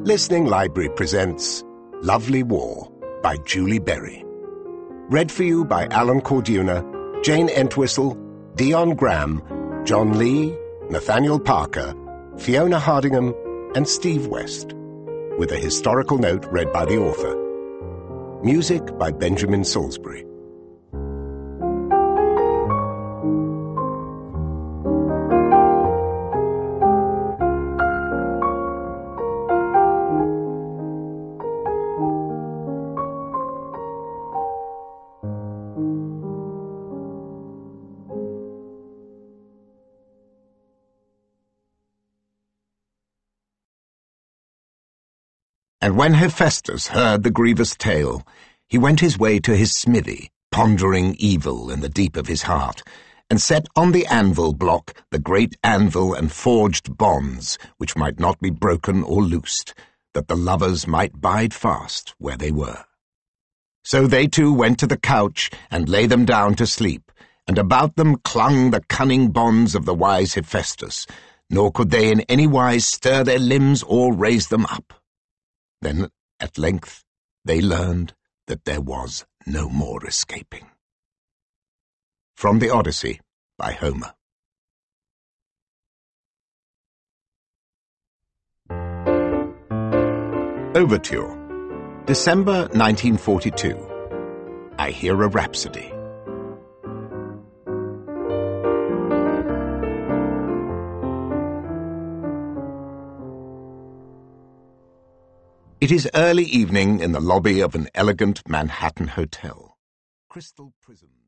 Listening Library presents Lovely War by Julie Berry. Read for you by Alan Corduna, Jane Entwistle, Dion Graham, John Lee, Nathaniel Parker, Fiona Hardingham, and Steve West, with a historical note read by the author. Music by Benjamin Salisbury. And when Hephaestus heard the grievous tale, he went his way to his smithy, pondering evil in the deep of his heart, and set on the anvil block the great anvil and forged bonds, which might not be broken or loosed, that the lovers might bide fast where they were. So they two went to the couch and lay them down to sleep, and about them clung the cunning bonds of the wise Hephaestus, nor could they in any wise stir their limbs or raise them up. Then, at length, they learned that there was no more escaping. From the Odyssey, by Homer. Overture, December 1942. I Hear a Rhapsody. It is early evening in the lobby of an elegant Manhattan hotel. Crystal prisms.